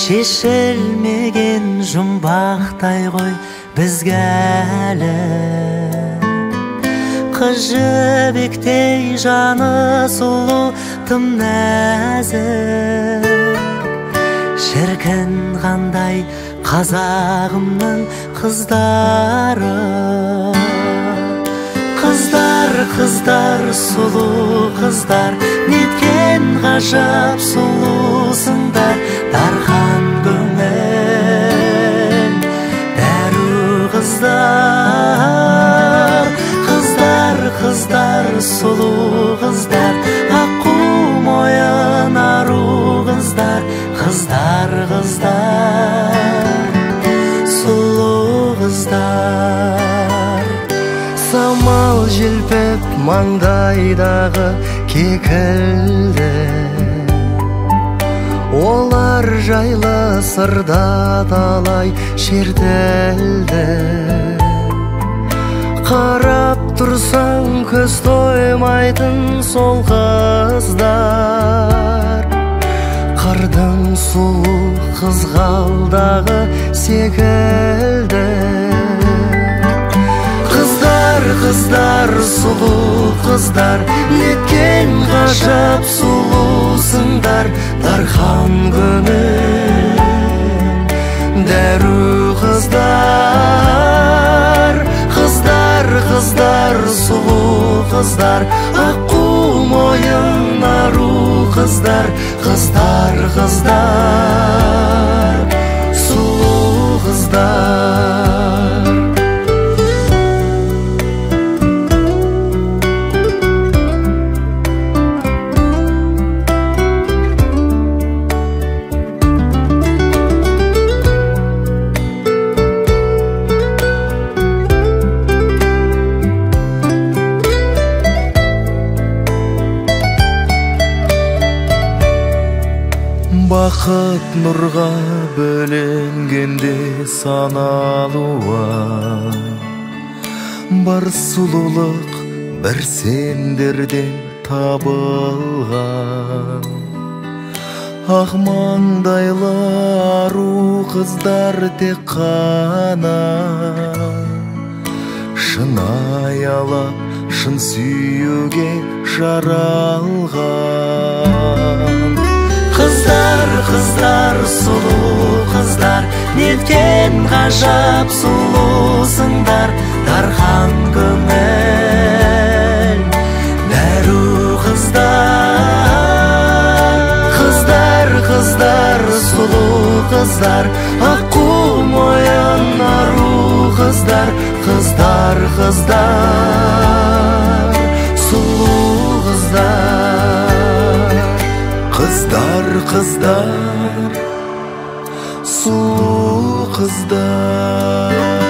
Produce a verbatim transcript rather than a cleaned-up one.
шешілмеген жұмбақтай ғой бізге әлі. Қыз жібектей жаны сұлу тым нәзік, шіркін қандай қазағымның қыздары. Қыздар, қыздар, сұлу қыздар, неткен ғажап сұлусыңдар. Дархан көңіл дәру қыздар. Қыздар, қыздар, сұлу қыздар, аққу мойын ару қыздар. Қыздар, қыздар, сұлу қыздар. Самал желпіп маңдайдағы кекілді, олар жайлы сырда талай шертілді. Қарап тұрсаң көз тоймайтын сол қыздар, қырдың сұлу қызғалдағы секілді. Қыздар, қыздар, сұлу қыздар, неткен ғажап сұлусыңдар. Дархан көңіл дәру қыздар. Қыздар, қыздар, сұлу қыздар, аққу мойын ару қыздар. Қыздар, қыздар, сұлу қыздар. Бақыт нұрға бөленгенде саналуа, бар сұлулық бір сендерден табылған. Ақ маңдайлы ару қыздар тек қана, шын аялап, шын сүюге жаралған. Қыздар, қыздар, сұлу қыздар, неткен ғажап сұлусыңдар. Дархан көңіл дәру қыздар. Қыздар, қыздар, сұлу қыздар, аққу мойын ару қыздар. Қыздар, қыздар, сұлу қыздар. Қыздар, қыздар, сұлу қыздар.